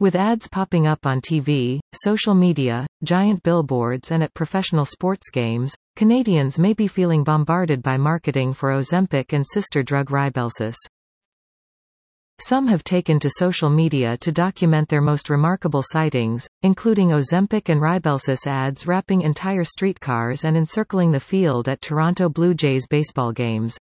With ads popping up on TV, social media, giant billboards and at professional sports games, Canadians may be feeling bombarded by marketing for Ozempic and sister drug Rybelsus. Some have taken to social media to document their most remarkable sightings, including Ozempic and Rybelsus ads wrapping entire streetcars and encircling the field at Toronto Blue Jays baseball games.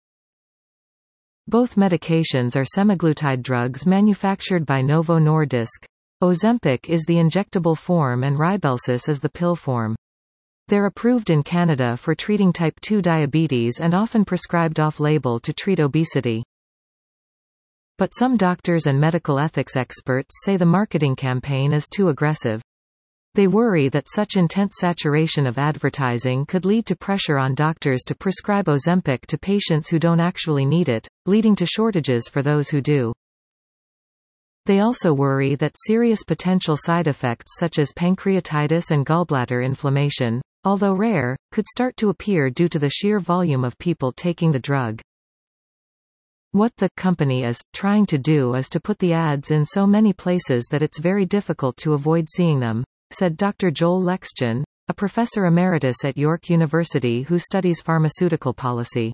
Both medications are semaglutide drugs manufactured by Novo Nordisk. Ozempic is the injectable form and Rybelsus is the pill form. They're approved in Canada for treating type 2 diabetes and often prescribed off-label to treat obesity. But some doctors and medical ethics experts say the marketing campaign is too aggressive. They worry that such intense saturation of advertising could lead to pressure on doctors to prescribe Ozempic to patients who don't actually need it, leading to shortages for those who do. They also worry that serious potential side effects such as pancreatitis and gallbladder inflammation, although rare, could start to appear due to the sheer volume of people taking the drug. What the company is trying to do is to put the ads in so many places that it's very difficult to avoid seeing them, said Dr. Joel Lexgen, a professor emeritus at York University who studies pharmaceutical policy.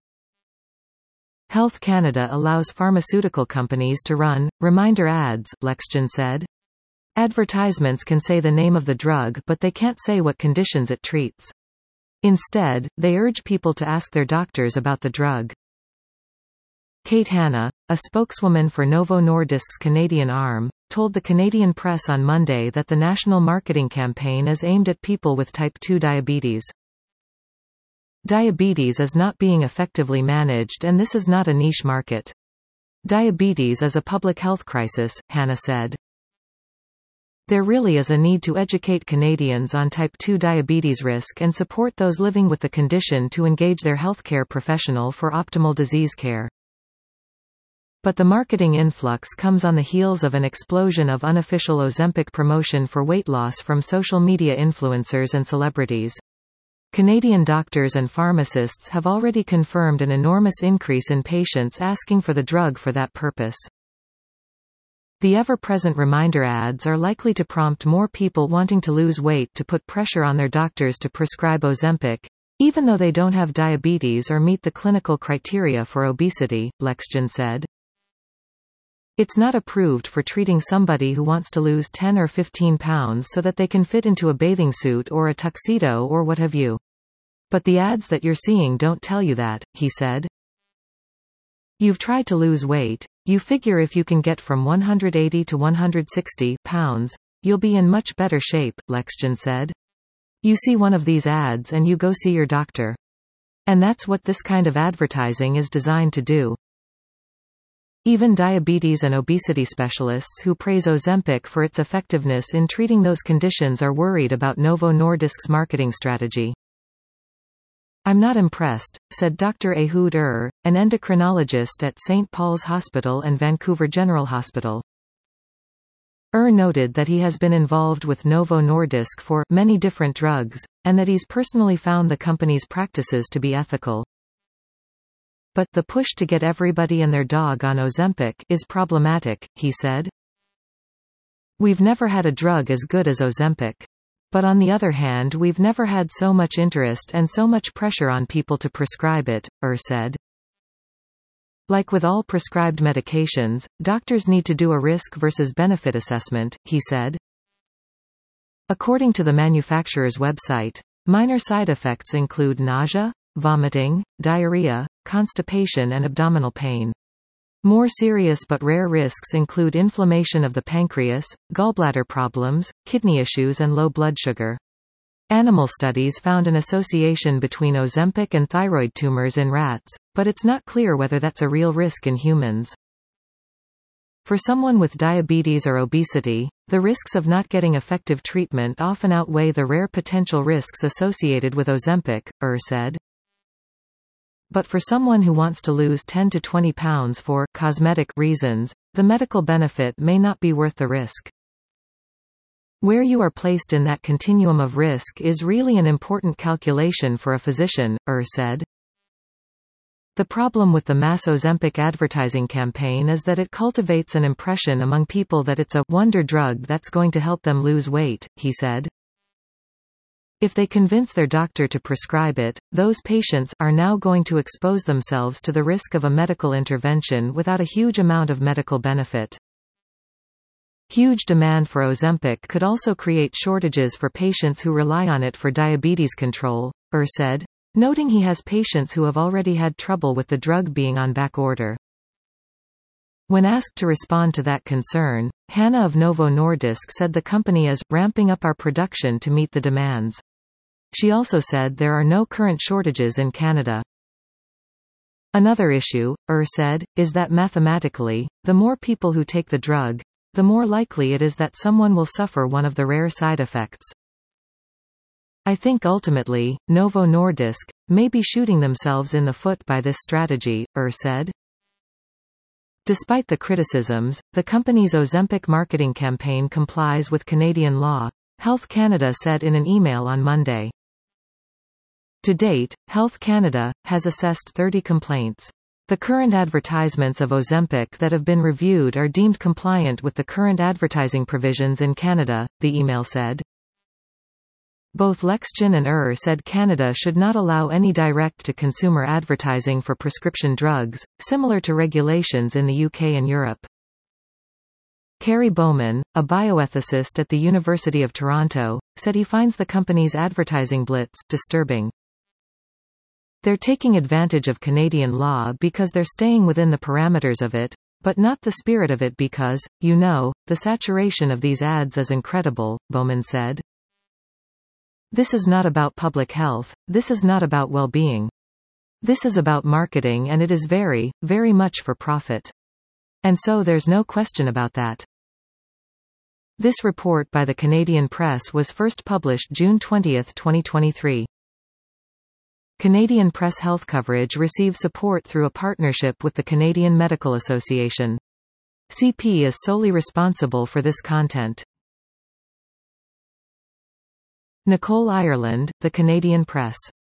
Health Canada allows pharmaceutical companies to run reminder ads, Lexgen said. Advertisements can say the name of the drug but they can't say what conditions it treats. Instead, they urge people to ask their doctors about the drug. Kate Hanna, a spokeswoman for Novo Nordisk's Canadian arm, told the Canadian press on Monday that the national marketing campaign is aimed at people with type 2 diabetes. Diabetes is not being effectively managed and this is not a niche market. Diabetes is a public health crisis, Hanna said. There really is a need to educate Canadians on type 2 diabetes risk and support those living with the condition to engage their healthcare professional for optimal disease care. But the marketing influx comes on the heels of an explosion of unofficial Ozempic promotion for weight loss from social media influencers and celebrities. Canadian doctors and pharmacists have already confirmed an enormous increase in patients asking for the drug for that purpose. The ever-present reminder ads are likely to prompt more people wanting to lose weight to put pressure on their doctors to prescribe Ozempic, even though they don't have diabetes or meet the clinical criteria for obesity, Lexgen said. It's not approved for treating somebody who wants to lose 10 or 15 pounds so that they can fit into a bathing suit or a tuxedo or what have you. But the ads that you're seeing don't tell you that, he said. You've tried to lose weight. You figure if you can get from 180 to 160 pounds, you'll be in much better shape, Lexgen said. You see one of these ads and you go see your doctor. And that's what this kind of advertising is designed to do. Even diabetes and obesity specialists who praise Ozempic for its effectiveness in treating those conditions are worried about Novo Nordisk's marketing strategy. I'm not impressed, said Dr. Ehud an endocrinologist at St. Paul's Hospital and Vancouver General Hospital. Noted that he has been involved with Novo Nordisk for many different drugs, and that he's personally found the company's practices to be ethical. But the push to get everybody and their dog on Ozempic is problematic, he said. We've never had a drug as good as Ozempic. But on the other hand, we've never had so much interest and so much pressure on people to prescribe it, said. Like with all prescribed medications, doctors need to do a risk versus benefit assessment, he said. According to the manufacturer's website, minor side effects include nausea, vomiting, diarrhea, constipation and abdominal pain. More serious but rare risks include inflammation of the pancreas, gallbladder problems, kidney issues and low blood sugar. Animal studies found an association between Ozempic and thyroid tumors in rats, but it's not clear whether that's a real risk in humans. For someone with diabetes or obesity, the risks of not getting effective treatment often outweigh the rare potential risks associated with Ozempic, said. But for someone who wants to lose 10 to 20 pounds for cosmetic reasons, the medical benefit may not be worth the risk. Where you are placed in that continuum of risk is really an important calculation for a physician, said. The problem with the mass Ozempic advertising campaign is that it cultivates an impression among people that it's a wonder drug that's going to help them lose weight, he said. If they convince their doctor to prescribe it, those patients are now going to expose themselves to the risk of a medical intervention without a huge amount of medical benefit. Huge demand for Ozempic could also create shortages for patients who rely on it for diabetes control, said, noting he has patients who have already had trouble with the drug being on backorder. When asked to respond to that concern, Hanna of Novo Nordisk said the company is ramping up our production to meet the demands. She also said there are no current shortages in Canada. Another issue, said, is that mathematically, the more people who take the drug, the more likely it is that someone will suffer one of the rare side effects. I think ultimately, Novo Nordisk may be shooting themselves in the foot by this strategy, said. Despite the criticisms, the company's Ozempic marketing campaign complies with Canadian law, Health Canada said in an email on Monday. To date, Health Canada has assessed 30 complaints. The current advertisements of Ozempic that have been reviewed are deemed compliant with the current advertising provisions in Canada, the email said. Both Lexgen and said Canada should not allow any direct-to-consumer advertising for prescription drugs, similar to regulations in the UK and Europe. Kerry Bowman, a bioethicist at the University of Toronto, said he finds the company's advertising blitz disturbing. They're taking advantage of Canadian law because they're staying within the parameters of it, but not the spirit of it because, the saturation of these ads is incredible, Bowman said. This is not about public health, this is not about well-being. This is about marketing and it is very, very much for profit. And so there's no question about that. This report by the Canadian Press was first published June 20, 2023. Canadian Press Health coverage receives support through a partnership with the Canadian Medical Association. CP is solely responsible for this content. Nicole Ireland, The Canadian Press.